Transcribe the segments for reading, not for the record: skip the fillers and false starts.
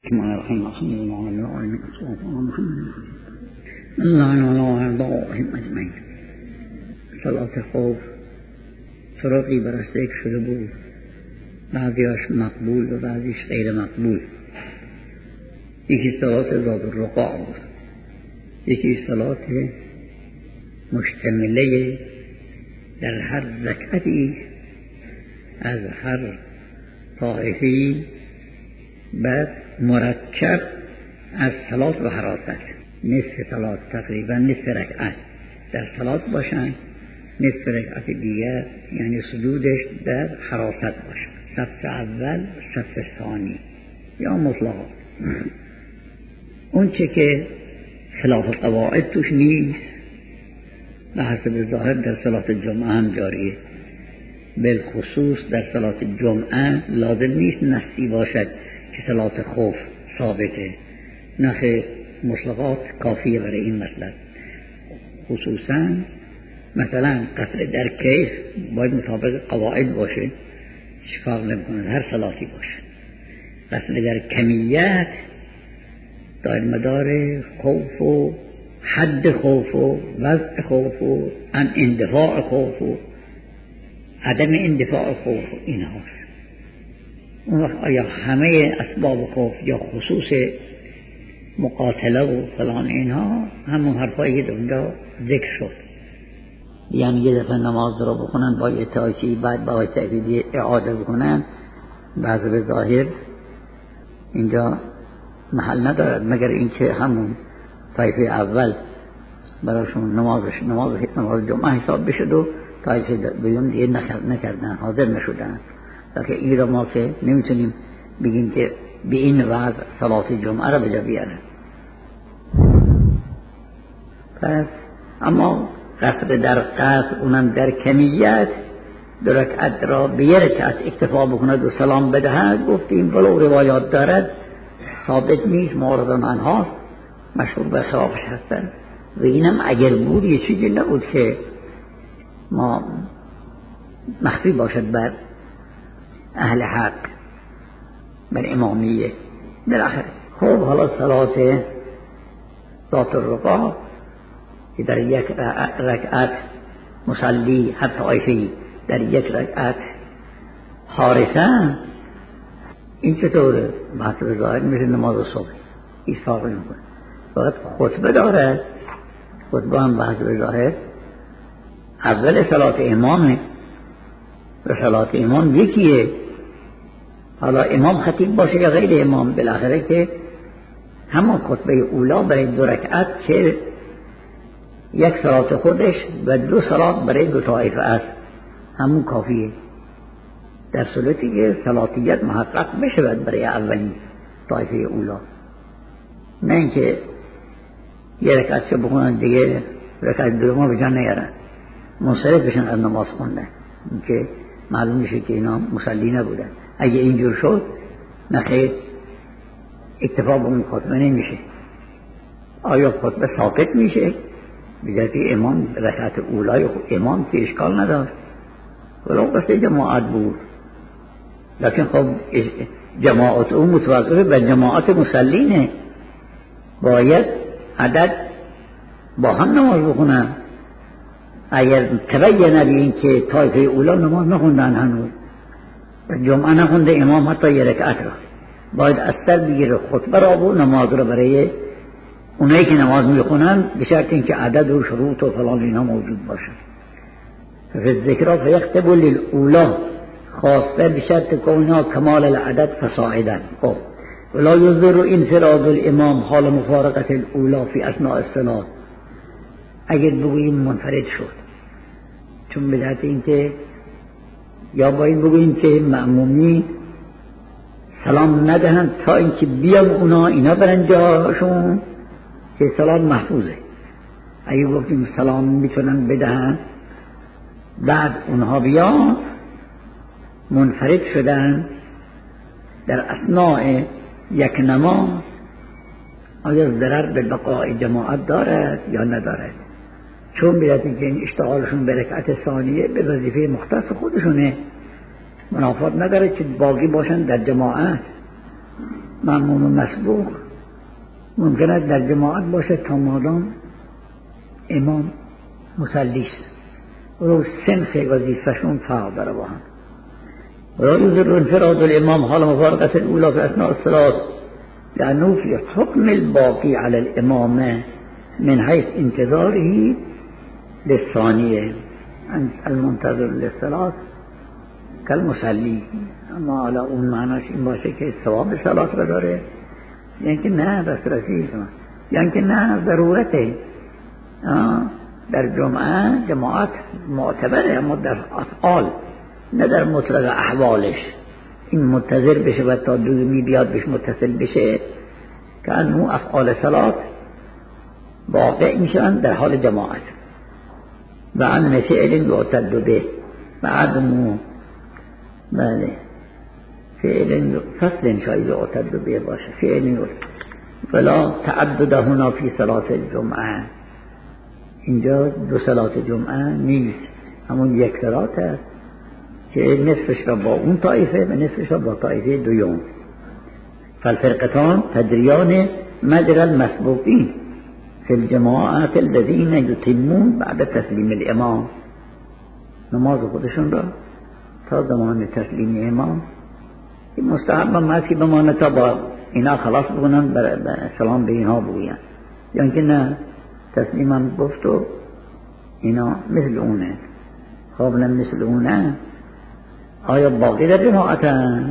الرحمن الرحیم الحمد لله رب العالمین الله دائم اجمعین. صلات خوف طرقی برای ذکر شده بود، بعضیاش مقبول و بعضیش غیر مقبول. یکی صلات ذات الرقاع بود، یکی صلات مشتمله در هر رکعتی از هر طائفی بعد مرکب از صلات و حراست. نصف صلات تقریبا نصف رکعت در صلات باشن، نصف رکعت دیگر یعنی سجودش در حراست باشن، صف اول صف ثانی یا مطلقا. اون چه که خلاف قواعد توش نیست به حسب ظاهر در صلات جمعه هم جاریه. بالخصوص در صلات جمعه لازم نیست نصی باشد که صلات خوف ثابته، نخیر مطلقات کافیه برای این مطلب. خصوصا مثلا قطع در کیف باید مطابق قواعد باشه، شفاق نمیکنه هر صلاتی باشه. قطع در کمیت دایر مدار خوف و حد خوف و وضع خوف و اندفاع خوف و عدم اندفاع خوف و این هاست. اون وقت آیا همه اسباب خوف یا خصوص مقاتله و فلان اینها همون حرفایی که اونجا ذکر شد، یعنی یه دفعه نماز رو بخونن با اتحاچی بعد با تأکیدی اعاده بکنن، بعض به ظاهر اینجا محل ندارد مگر اینکه همون طایفه اول براشون نماز جمعه حساب بشد و طایفه دوم دیگه نکردن، حاضر نشدن. لکه این را ما که نمیتونیم بگیم که به این وضع صلات جمعه را بجا بیارن. پس اما قصد در قصد اونم در کمیت دو رکعت را به یک رکعت اکتفا بکند و سلام بدهد. گفتیم ولو روایات دارد ثابت نیست، موردن آنهاست، مشهور به خلافش هستن. و اینم اگر بود یه چیزی نبود که ما مخفی باشد بر اهل حق، بر امامیه. بالاخره خب حالا صلات ذات الرقاع که در یک رکعت مصلی هر طایفه‌ای در یک رکعت حارسن، این چطوره؟ محطوب ظاهر مثل نماز صبح هیچ فرقی نمی‌کنه، فقط خطبه داره. خطبه هم محطوب ظاهر اول صلات امامه و صلات امام یکیه. حالا امام خطیب باشه یا غیر امام، بالاخره که همون خطبه اولا برای دو رکعت که یک صلات خودش و دو صلات برای دو طایفه است همون کافیه، در صورتی که صلاتیت محقق بشود برای اولی طایفه اولا، نه اینکه یک رکعت شو بخونن دیگه رکعت دوما به جا نیارن منصرف بشن از نماز خوندن، که معلوم میشه که اینا مصلی نبودن. اگه اینجور شد نخیر اکتفا با اون خطبه نمیشه. آیا خطبه ساقط میشه؟ بجای امام رکعت اولای امام که اشکال نداشت ولو قصد جماعت بود، لیکن خب جماعت اون متوقف به جماعت مسلینه، باید عدد با هم نماز بخونن. اگر تبینه به این که طایفه اولا نماز نخوندن هنوز و جمعه نخونده امام حتی یک رکعت را، باید از سر بگیره خطبه را و نماز را برای اونایی که نماز میخونن به شرط اینکه عدد و شروط و فلان اینا موجود باشه. فالذکر فیختب للاولا خواسته به شرط کونها کمال العدد فصاعدا. خب ولا یضر انفراد الامام حال مفارقت الاولا فی اثناء الصلاة. اگر بگوییم منفرد شد، چون بدهت این که یا باید بگوییم که مأمومی سلام ندهند تا اینکه بیان اونا اینا برن جاشون که سلام محفوظه. اگه گفتیم سلام میتونن بدهن بعد اونها بیان منفرد شدن در اثناء یک نماز، آیا ضرر به بقای جماعت دارد یا ندارد؟ چون بیرتی که این اشتغالشون به رکعت ثانیه به وظیفه مختص خودشونه، منافات نداره که باقی باشن در جماعت. مأموم مسبوق ممکنه در جماعت باشه تا مادام امام مسلیست و سنخ وظیفه‌شون فرق داره با هم. ولا يضر انفراد الإمام حال مفارقة الأولى في أثناء الصلاة لأنه في حكم الباقي على الإمام من حيث انتظاره للثانية المنتظر للصلاة كالمصلي. اما حالا اون معناش این باشه که ثواب صلات رو داره، یعنی که نه دسترسی، یعنی که نه ضرورته. در جمعه جماعت معتبره اما در افعال نه در مطلق احوالش. این منتظر بشه و تا دومی بیاد بهش متصل بشه که انو افعال صلات واقع میشن در حال جماعت. و ان فعل یعتد به بعدمو بله فعل فصل شاید یعتد به باشه فعل ولا تعدد هنا فی صلات الجمعه. اینجا دو صلات جمعه نیست، همون یک صلات است که نصفش را با اون طایفه و نصفش را با طایفه دوم. فالفرقتان تدریان مجرى المسبوقین فی الجماعات الذین یتمون بعد تسلیم الامام. نماز خودشون را تا زمان تسلیم امام این مستحب هم هست که بمانه تا با اینا خلاص بکنن سلام به اینها بگوین، یعنی که نه تسلیم هم گفت و اینا مثل اونه قابلا مثل اونه. آیا باقی در جماعت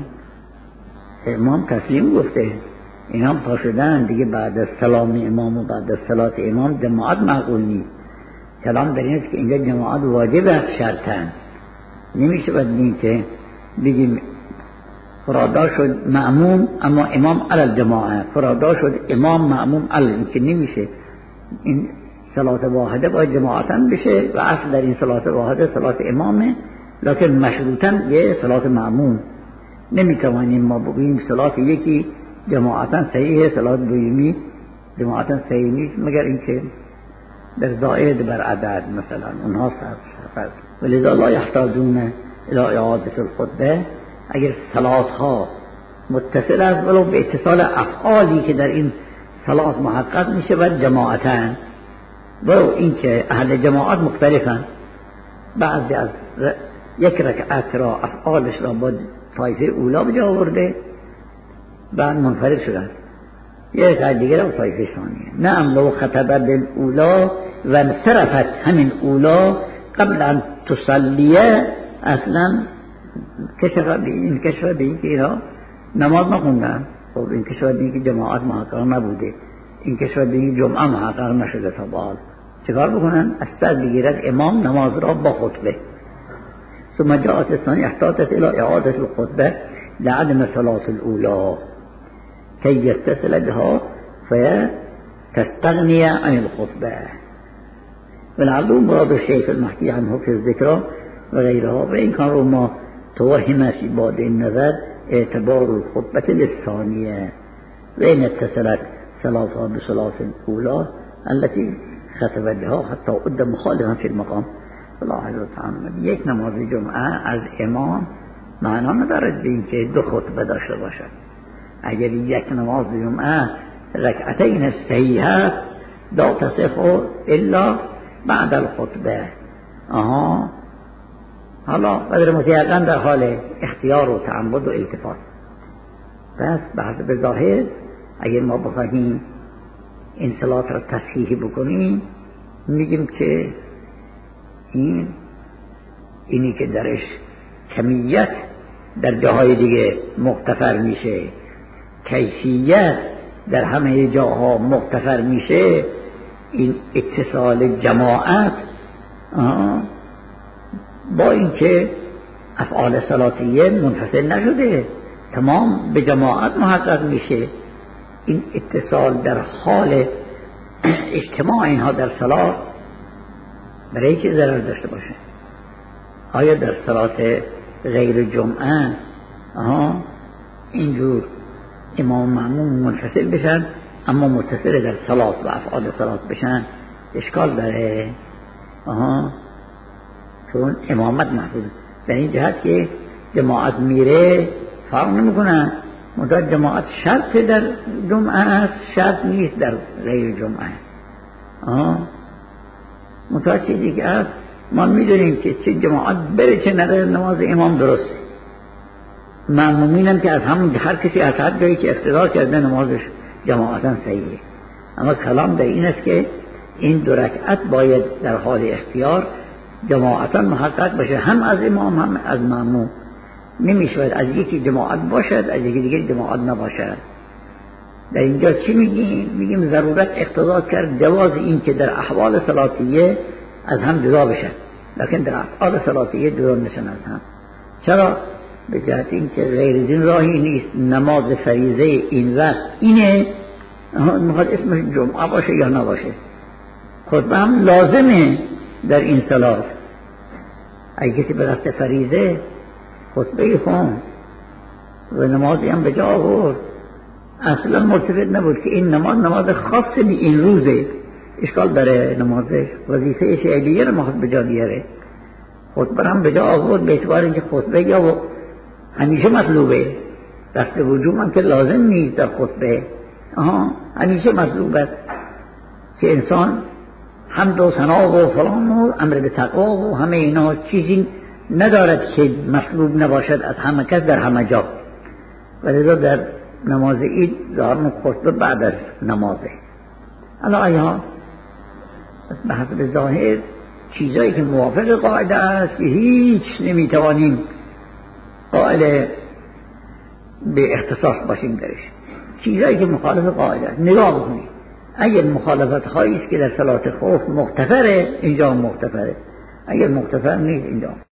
امام تسلیم گفته اینا پا شدن دیگه بعد از سلام امام و بعد از صلات امام جماعت معقول نیست. کلام در این است که اینجا جماعت واجب است شرطن. نمیشه بدین که بگیم فرادا شد مأموم اما امام علی الجماعه، فرادا شد امام مأموم علی، این که نمیشه. این صلات واحده باید جماعتاً بشه و اصل در این صلات واحده صلات امامه، لکن مشروطاً یه صلات مأموم. نمیتوانیم ما بگوییم صلات یکی جماعتاً صحیحه صلات دومی جماعتاً صحیح نیست مگر اینکه در زائد بر عدد مثلا اونها فرق. ولذا لا يحتاجون الى اعاده الخطبه. اگر صلات ها متصل است ولو به اتصال افعالی که در این صلات محقق میشه و جماعتاً، ولو اینکه اهل جماعت مختلفن، بعضی از یک رکعت را افعالش را با طایفه اولا بجا آورده بعد منفرد شدن، یه رکعت دیگر را طایفه ثانیه. نعم لو خطب بالاولا و انصرفت همین اولا قبل ان تصلیه اصلا کشف به این که اینا نماز نخوندن. خب این کشف به این که جماعت محقق نبوده، این کشف به این جمعه محقق نشده تا بعد چکار بکنن؟ از سر بگیرد امام نماز را با خطبه. ثم جاءت الثانية احتاطت الى اعاده الخطبه لعدم صلاة الاولى كي يتصل بها فتستغني عن الخطبه. ولعله مراد الشيخ المحكي عنه في الذكرى وغيرها. وإن كان ما توهم في بعض النظر اعتبار الخطبة للثانية وإن اتصلت صلاتها بصلاة الأولى التي خطب بها حتى عد مخالفا في المقام. الله تعالى یک نماز جمعه از امام معنا ندارد به اینکه دو خطبه داشته باشد. اگر یک نماز جمعه رکعتین صحیح است لا تصح الا بعد الخطبه. حالا قدر متیقن در حال اختیار و تعمد و التفات. پس به حسب ظاهر اگر ما بخواهیم این صلات را تصحیح بکنیم میگیم که اینی که درش کمیت در جاهای دیگه مغتفر میشه، کیفیت در همه جاها مغتفر میشه، این اتصال جماعت با اینکه افعال صلاتیه منفصل نشده تمام به جماعت محقق میشه، این اتصال در حال اجتماع اینها در صلات برای که ضرر داشته باشه. آیا در صلات غیر جمعه اینجور امام معموم منفصل بشن اما متصل در صلات و افعال صلات بشن اشکال داره؟ چون امامت محفوظ در این جهت که جماعت میره فرق نمیکنه منتها جماعت شرط در جمعه است، شرط نیست در غیر جمعه. منتها چیزی که هست ما میدونیم که چه جماعت بره چه نره نماز امام درسته. مأمومینم که از همون هر کسی از هر جایی که اقتدا کرده نمازش جماعتا صحیحه. اما کلام در این است که این 2 رکعت باید در حال اختیار جماعتا محقق باشه، هم از امام هم از مأموم. نمیشود از یکی جماعت باشد از یکی دیگه جماعت نباشد. در اینجا چی میگیم؟ میگیم ضرورت اقتضا کرد جواز این که در احوال صلاتیه از هم جدا بشن، لکن در احوال صلاتیه جدا نشن از هم. چرا؟ به جهت این که غیر از این راهی نیست. نماز فریضه این وقت اینه، میخواد اسمش جمعه باشه یا نباشه. خطبه هم لازمه در این صلات. اگه کسی به قصد فریضه خطبه خون و نمازی هم به جا آورد، اصلا مرتبط نبود که این نماز خاص به این روزه، اشکال داره نمازش، وظیفه شعبیه رو میخواد به جا بیاره. خطبه هم به جا آورد به اعتبار اینکه خطبه یا همیشه مطلوبه، دست وجوب هم که لازم نیست در خطبه، همیشه مطلوب است که انسان حمد و ثنا و فلان و امر به تقوا و همه اینا چیزی ندارد که مطلوب نباشد از همه کس در همه جا. ولذا در نماز عید دارن خطبه بعد از نمازه. حالا آیا به حسب ظاهر چیزایی که موافق قاعده است که هیچ نمیتوانیم قائل به اختصاص باشیم درش، چیزایی که مخالف قاعده است نگاه بکنید. اگر مخالفت هایی است که در صلات خوف مغتفره، اینجا مغتفره. اگر مغتفر نیست اینجا